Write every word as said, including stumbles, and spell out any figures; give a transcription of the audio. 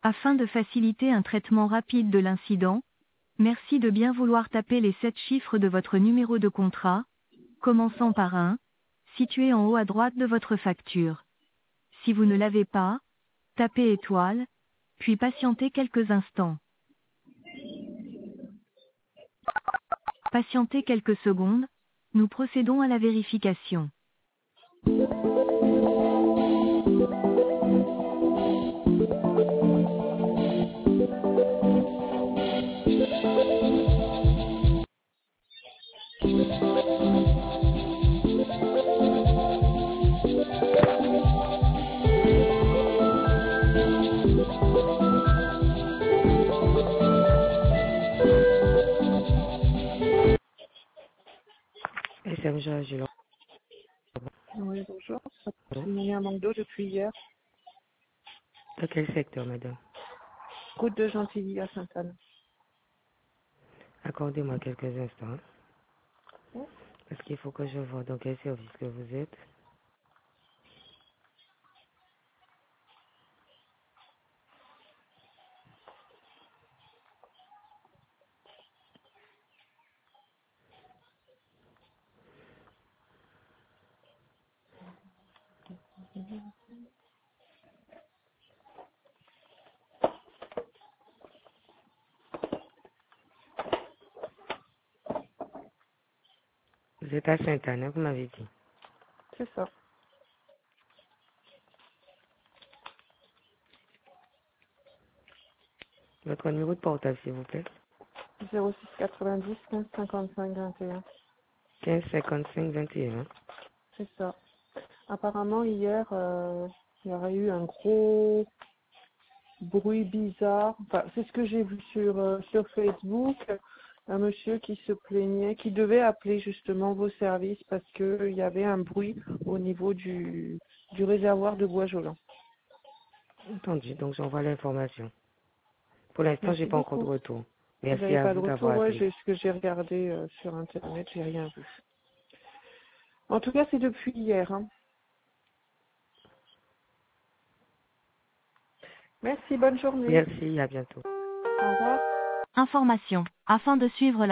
Afin de faciliter un traitement rapide de l'incident, merci de bien vouloir taper les sept chiffres de votre numéro de contrat, commençant par un, situé en haut à droite de votre facture. Si vous ne l'avez pas, tapez étoile, puis patientez quelques instants. Patientez quelques secondes, nous procédons à la vérification. Et c'est M. Agilon. Oui, bonjour. Il y a un manque d'eau depuis hier. Dans quel secteur, madame? Route de Gentilly à Sainte-Anne. Accordez-moi quelques instants. Parce qu'il faut que je vois dans quel service que vous êtes. Vous êtes à Sainte-Anne, hein, vous m'avez dit. C'est ça. Votre numéro de portable, s'il vous plaît. zéro six quatre-vingt-dix quinze cinquante-cinq vingt et un. quinze cinquante-cinq vingt et un. C'est ça. Apparemment, hier, euh, il y aurait eu un gros bruit bizarre. Enfin, c'est ce que j'ai vu sur, euh, sur Facebook. Un monsieur qui se plaignait, qui devait appeler justement vos services parce qu'il y avait un bruit au niveau du, du réservoir de Bois-Jolant. Entendu, donc j'envoie l'information. Pour l'instant, j'ai Merci pas encore de beaucoup. retour. Vous Merci n'avez à pas de vous d'avoir retour? Ouais, appelé. j'ai ce que j'ai regardé euh, sur Internet, j'ai rien vu. En tout cas, c'est depuis hier. Hein. Merci, bonne journée. Merci, à bientôt. Au revoir. Information. Afin de suivre la